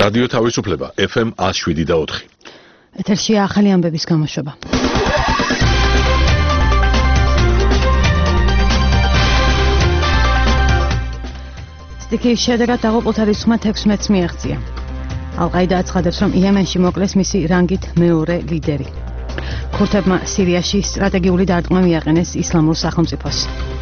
რადიო თავისუფლება FM 107.4. ეთერშია ახალი ამბების გამოშვება. სტიქიის შედეგად დაღუპულთა რიცხვმა 16-ს მიაღწია. ალ-ყაიდა აცხადებს, რომ იემენში მოკლეს მისი რანგით მეორე ლიდერი. ქურთებმა სირიაში სტრატეგიული დარტყმა მიაყენეს ისლამურ სახელმწიფოს.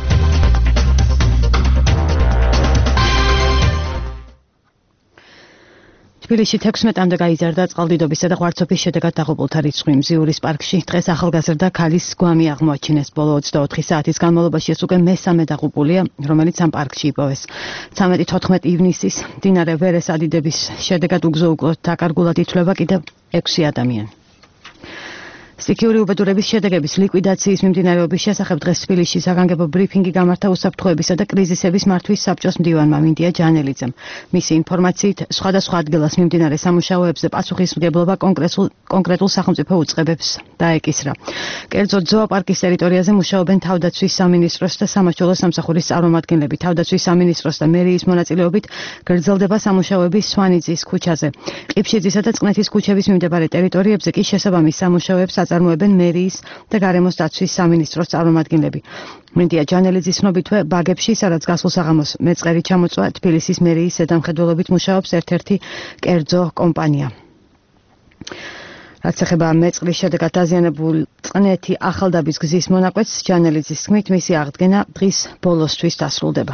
თბილისში 16-მდე გაიზარდა წყალდიდობისა და ღვარცოფის შედეგად დაღუპულთა რიცხვი. მზიურის პარკში დღეს ახალგაზრდა ქალის გვამი აღმოაჩინეს. ბოლო 24 საათის განმავლობაში ეს უკვე მესამე დაღუპულია, რომელიც ამ პარკში იპოვეს. 13-14 ივნისის მდინარე ვერეს ადიდების შედეგად უგზო-უკვლოდ დაკარგულად ითვლება კიდევ 6 ადამიანი. სტიქიური უბედურების შედეგების ლიკვიდაციის მიმდინარეობის შესახებ დღეს თბილისში საგანგებო ბრიფინგი გამართა უსაფრთხოებისა და კრიზისების მართვის საბჭოს მდივანმა მინდია ჯანელიძემ. მისი ინფორმაციით, სხვადასხვა ადგილას მიმდინარე სამუშაოებზე პასუხისმგებლობა კონკრეტულ სახელმწიფო უწყებებს დაეკისრა. კერძოდ, ზოოპარკის ტერიტორიაზე მუშაობენ თავდაცვის სამინისტროს და სამმართველო სამსახურის წარმომადგენლები. თავდაცვის სამინისტროს და მერიის მონაწილეობით გრძელდება სამუშაოები სვანიძის ქუჩაზე. ყიფშიძისა და წყნეთის ქუჩების მიმდებარე ტერიტორიებზე კი შესაბამის სამუშაოებს აწარმოებენ მერიის და გარემოს დაცვის სამინისტროს წარმომადგენლები. მინდია ჯანელიძის ცნობითვე ბაგებში, სადაც გასულ საღამოს მეწყერი ჩამოწვა, თბილისის მერიის ზედამხედველობით მუშაობს ერთ-ერთი კერძო კომპანია. რაც ეხება მეწყრის შედეგად დაზიანებულ წყნეთი ახალდაბის გზის მონაკვეთს, ჯანელიძის თქმით, მისი აღდგენა დღის ბოლოსთვის დასრულდება.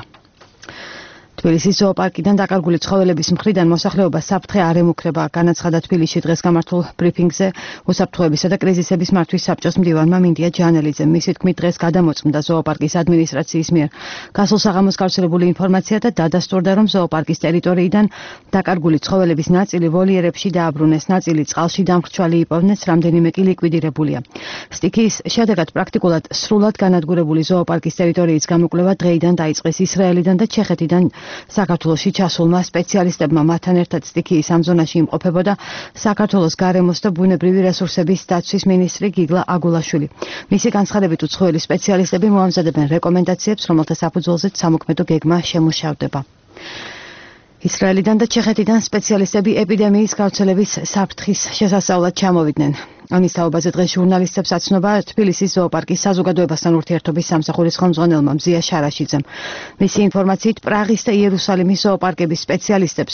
თბილისის ზოოპარკიდან დაკარგული ცხოველების მხრიდან მოსახლეობა საფრთხე არ ემუქრება, განაცხადა თბილისში დღეს გამართულ ბრიფინგზე უსაფრთხოებისა და კრიზისების მართვის საბჭოს მდივანმა მინდია ჯანელიძემ. მისი თქმით, დღეს გადამოწმდა ზოოპარკის ადმინისტრაციის მიერ გასულ საღამოს გავრცელებული ინფორმაცია და დადასტურდა, რომ ზოოპარკის ტერიტორიიდან დაკარგული ცხოველების ნაწილი ვოლიერებში დააბრუნეს, ნაწილი წყალში დამრჩვალი იპოვნეს, რამდენიმე კი ლიკვიდირებულია. სტიქიის შედეგად პრაქტიკულად სრულად განადგურებული ზოოპარკის ტერიტორიის გამოკვლევა დღეიდან დაიწყეს ისრაელიდან და ჩეხეთიდან. საქართველოში ჩასულმა სპეციალისტებმა მათთან ერთად სტიქიის ამ ზონაში იმყოფებოდა საქართველოს გარემოს და ბუნებრივი რესურსების დაცვის მინისტრი გიგლა აგულაშვილი. მისი განცხადებით უცხოელი სპეციალისტები მოამზადებენ რეკომენდაციებს, რომელთა საფუძველზეც სამოქმედო გეგმა შემუშავდება. ისრაელიდან და ჩეხეთიდან სპეციალისტები ეპიდემიის გავრცელების საფრთხის შესასწავლად ჩამოვიდნენ. ამის თაობაზე დღეს ჟურნალისტებს აცნობა თბილისის ზოოპარკის საზოგადოებასთან ურთიერთობის სამსახურის ხელმძღვანელმა მზია შარაშიძემ. მისი ინფორმაციით, პრაღის და იერუსალიმის ზოოპარკების სპეციალისტებს,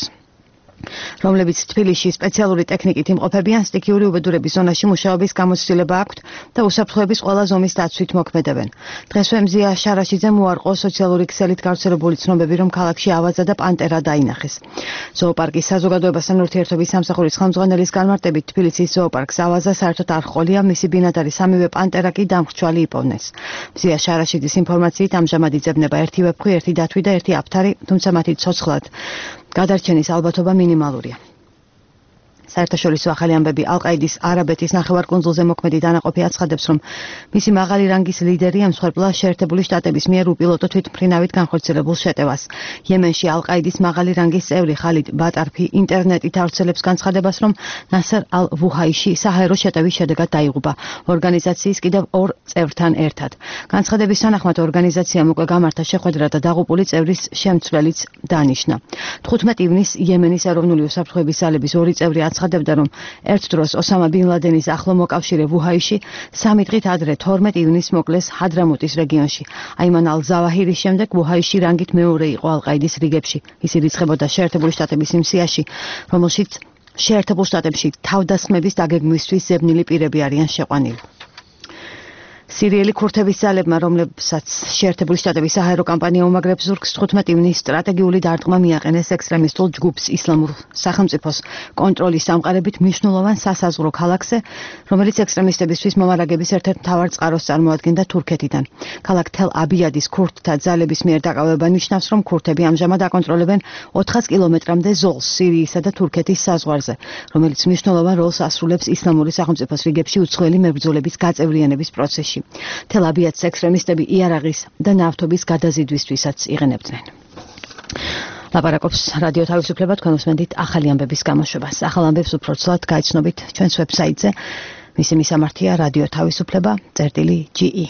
რომლებიც თბილისში სპეციალური ტექნიკით იმყოფებიან, სტიქიური უბედურების ზონაში მუშაობის გამოცდილება აქვთ და უსაფრთხოების ყველა ზომის დაცვით მოქმედებენ. დღესვე მზია შარაშიძემ უარყო სოციალური ქსელით გავრცელებული ცნობები, რომ ქალაქში ავაზა და პანტერა დაინახეს. ზოოპარკის საზოგადოებასთან ურთიერთობის სამსახურის ხელმძღვანელის განმარტებით, თბილისის ზოოპარკს ავაზა საერთოდ არ ჰყოლია, მისი ბინადარი სამივე პანტერა კი დამრჩვალი იპოვნეს. მზია შარაშიძის ინფორმაციით, ამჟამად იძებნება ერთი ვეფხვი, ერთი დათვი და ერთი აფთარი, თუმცა მათი ცოცხლად გადარჩენის ალბათობა მინიმალურია. საერთაშორისო ახალი ამბები ალ-ყაიდის არაბეთის ნახევარკუნძულზე მოქმედი დანაყოფი აცხადებს, რომ მისი მაღალი რანგის ლიდერი ემსხვერპლა შეერთებული შტატების მიერ უპილოტო თვითმფრინავით განხორციელებულ შეტევას. იემენში ალ-ყაიდის მაღალი რანგის წევრი ხალიდ ბატარფი ინტერნეტით ავრცელებს განცხადებას, რომ ნასერ ალ-ვუჰაიში საჰაერო შეტევის შედეგად დაიღუპა ორგანიზაციის კიდევ 2 წევრთან ერთად. განცხადების თანახმად ორგანიზაციამ უკვე გამართა შეხვედრა და დაღუპული წევრის შემცვლელიც დანიშნა. 15 ივნისს იემენის ეროვნული უსაფრთხოების ძალების 2 წევრი აცხადებდა, რომ ერთ დროს ოსამა ბინ ლადენის ახლო მოკავშირე ვუჰაიში 3 დღით ადრე 12 ივნისს მოკლეს ჰადრამუტის რეგიონში. აიმან ალ-ზავაჰირის შემდეგ ვუჰაიში რანგით მეორე იყო ალ-ყაიდის რიგებში. ის ირიცხებოდა შეერთებული შტატების იმ სიაში, რომელშიც შეერთებულ შტატებში თავდასხმების დაგეგმვისთვის ზებნილი პირები არიან შეყვანილი. სირიელი ქურთების ძალებმა, რომლებსაც შეერთებული შტატების საჰაერო კამპანია უმაგრებს ზურგს, 15 ივნისს სტრატეგიული დარტყმა მიაყენეს ექსტრემისტულ ჯგუფს ისლამურ სახელმწიფოს კონტროლის სამყარებით მნიშვნელოვან სასაზღვრო ქალაქზე, რომელიც ექსტრემისტებისთვის მომარაგების ერთ-ერთ მთავარ წყაროს წარმოადგენდა თურქეთიდან. ქალაქ თელ-აბიადის ქურთთა ძალების მიერ დაკავება ნიშნავს, რომ ქურთები ამჟამად აკონტროლებენ 400 კილომეტრამდე ზოლს სირიისა და თურქეთის საზღვარზე, რომელიც მნიშვნელოვან როლს ასრულებს ისლამური სახელმწიფოს რიგებში უცხოელი მებრძოლების გაწევრიანების პროცესში. თელ-აბიადს ექსტრემისტები იარაღის და ნავთობის გადაზიდვისთვისაც იყენებდნენ. ლაპარაკობს რადიო თავისუფლება, თქვენ უსმენთ ახალი ამბების გამოშვებას. ახალ ამბებს უფრო ცუდად გაიცნობით ჩვენს ვებსაიტზე. მისი მისამართია რადიო თავისუფლება.ge.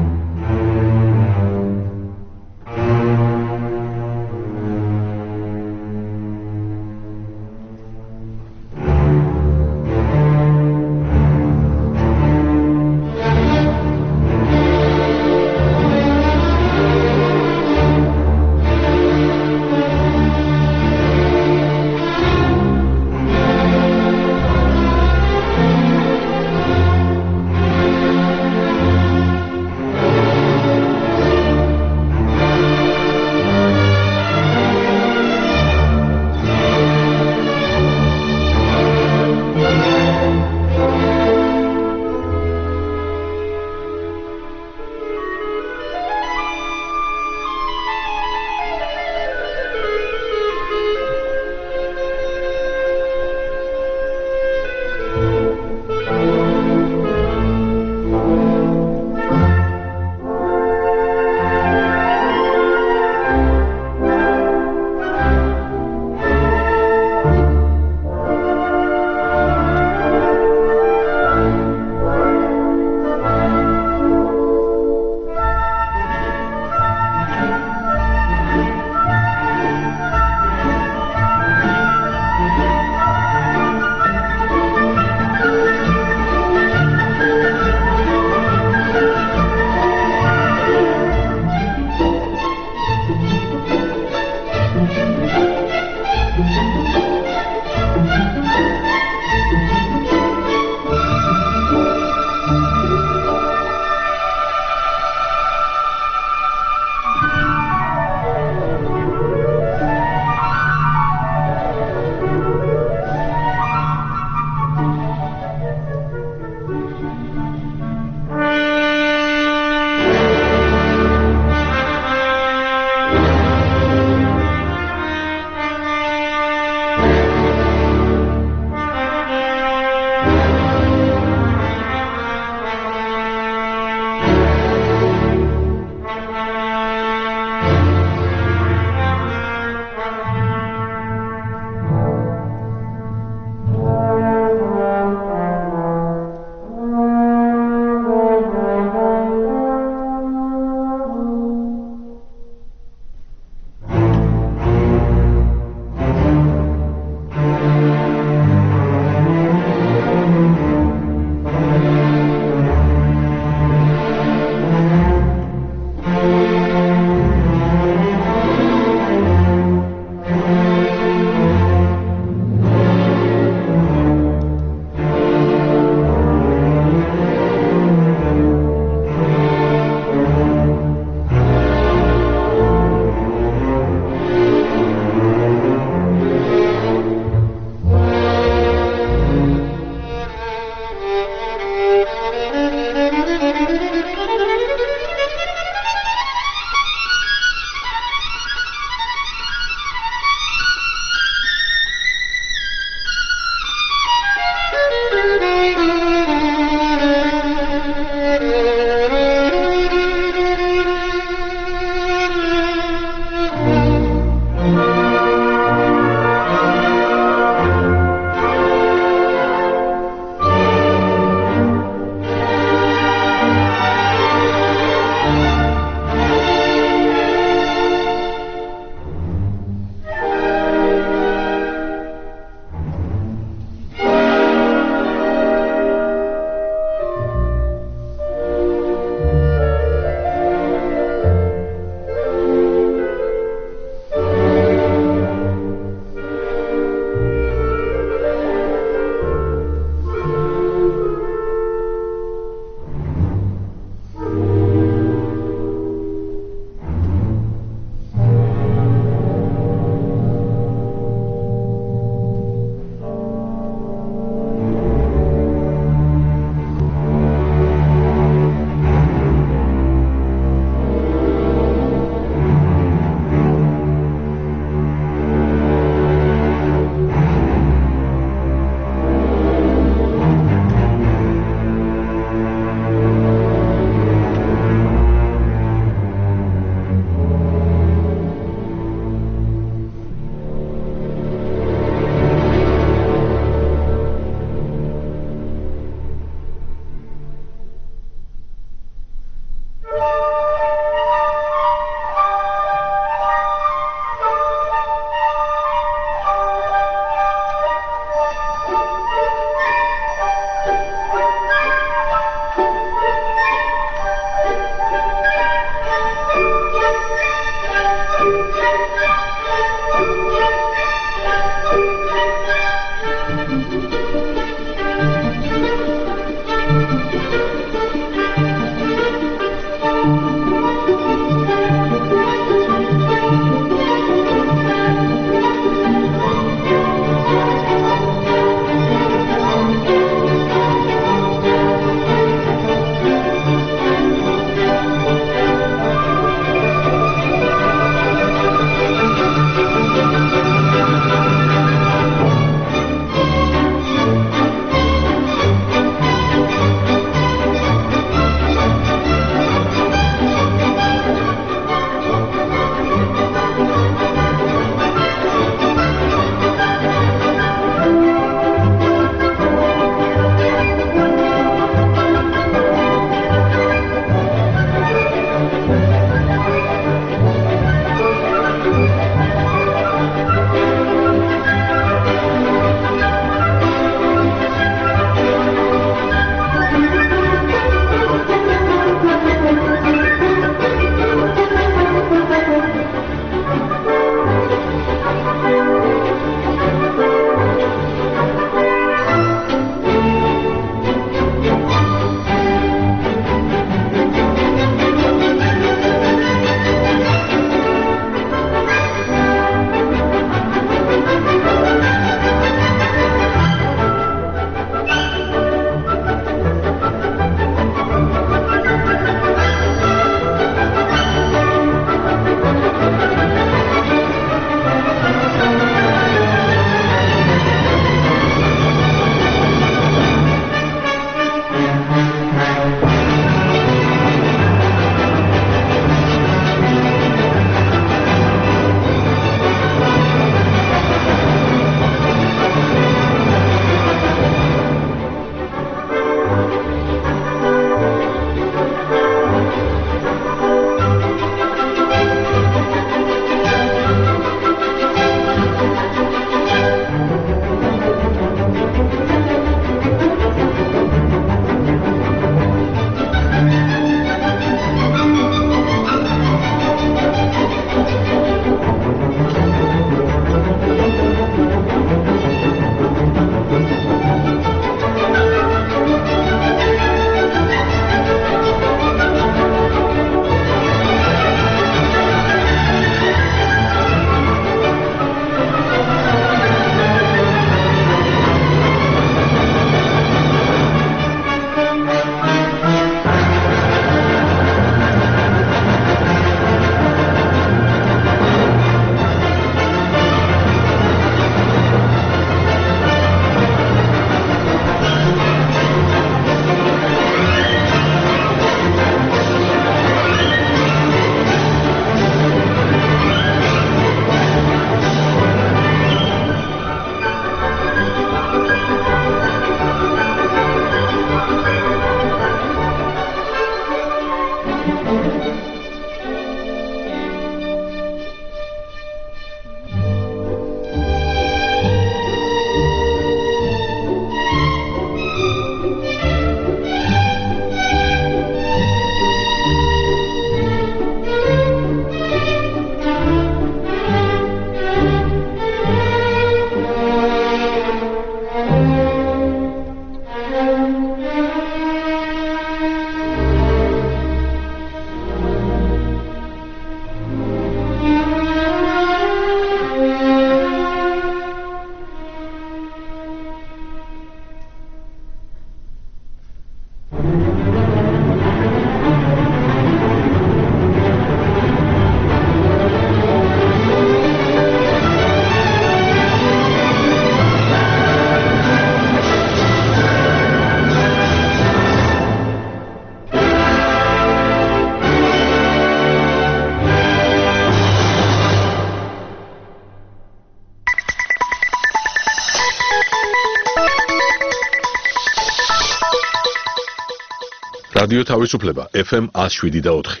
რადიო თავისუფლება FM 107.4.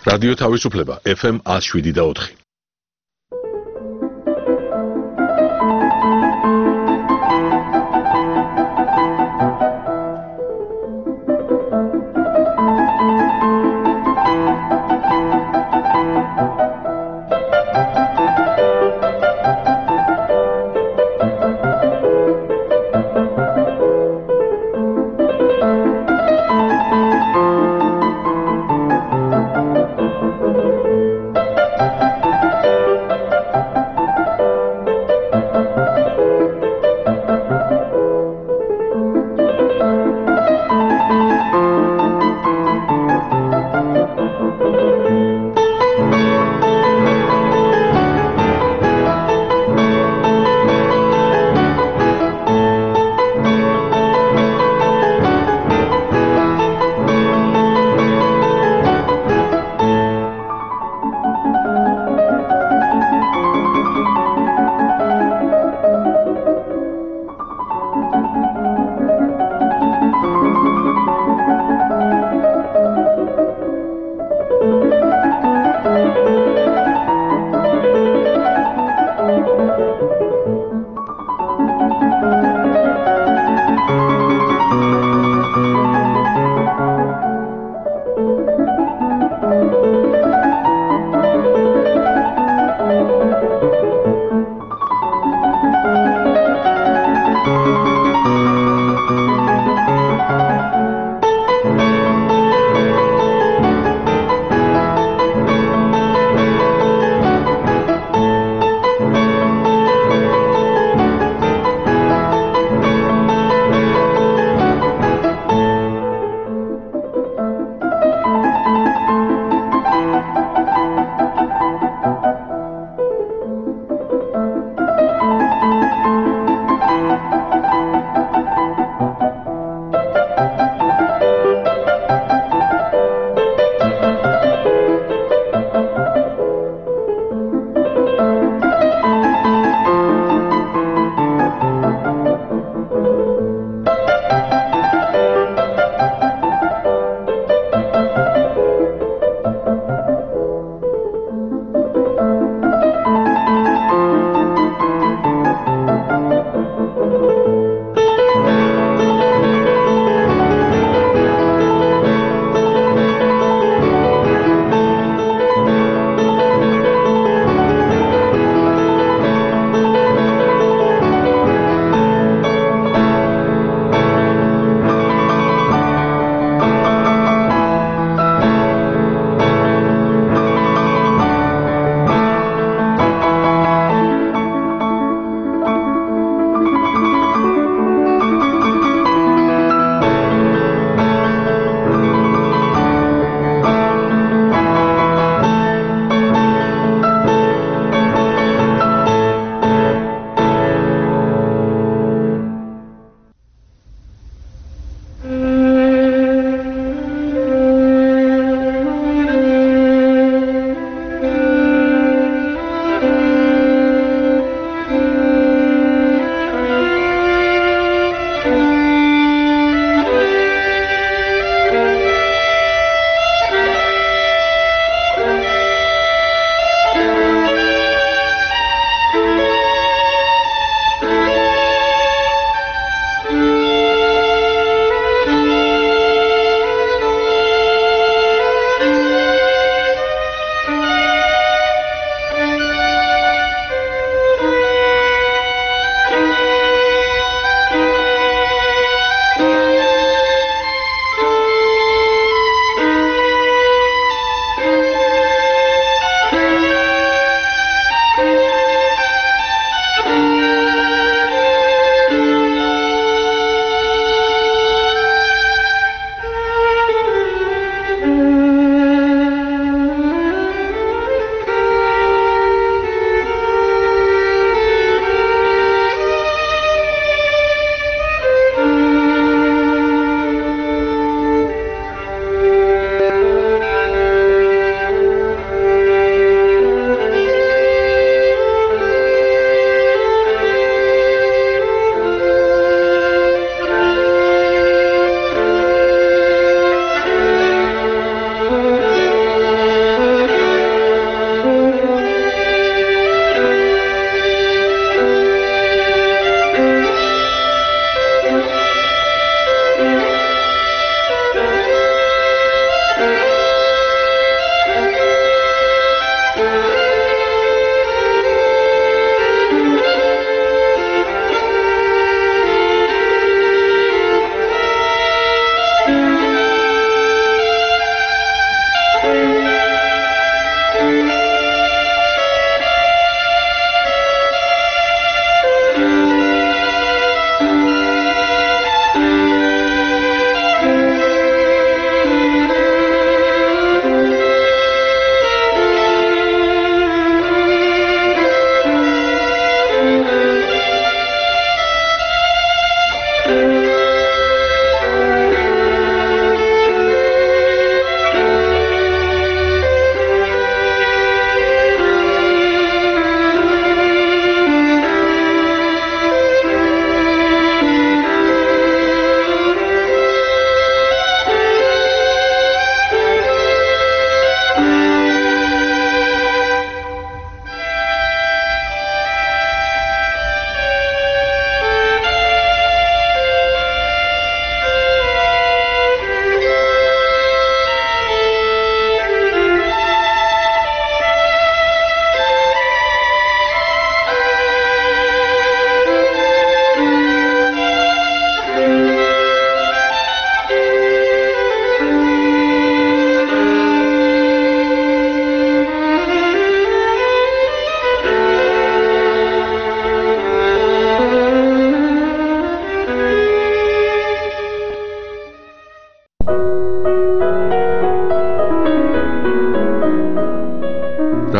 რადიო თავისუფლება FM 107.4.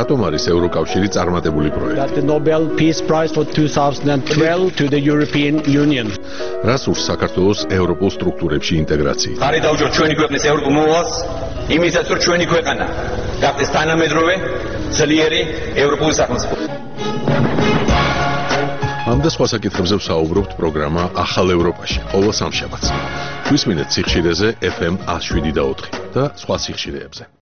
რატომ არის ევროკავშირი წარმატებული პროექტი? That the Nobel Peace Prize for 2012 to the European Union. რას სურს საქართველოს ევროპულ სტრუქტურებში ინტეგრაცია? ხარი დაუჯოთ ჩვენი ქვეყნის ევროპულ მოვალს, იმისაც რომ ჩვენი ქვეყანა გახდეს თანამედროვე, ძლიერი ევროპული სახელმწიფო. ამ და სხვა საკითხებზე ვსაუბრობთ პროგრამა ახალ ევროპაში ყოველ სამშაბათს. გვისმინეთ სიხშირეზე FM 107.4 და სხვა სიხშირეებზე.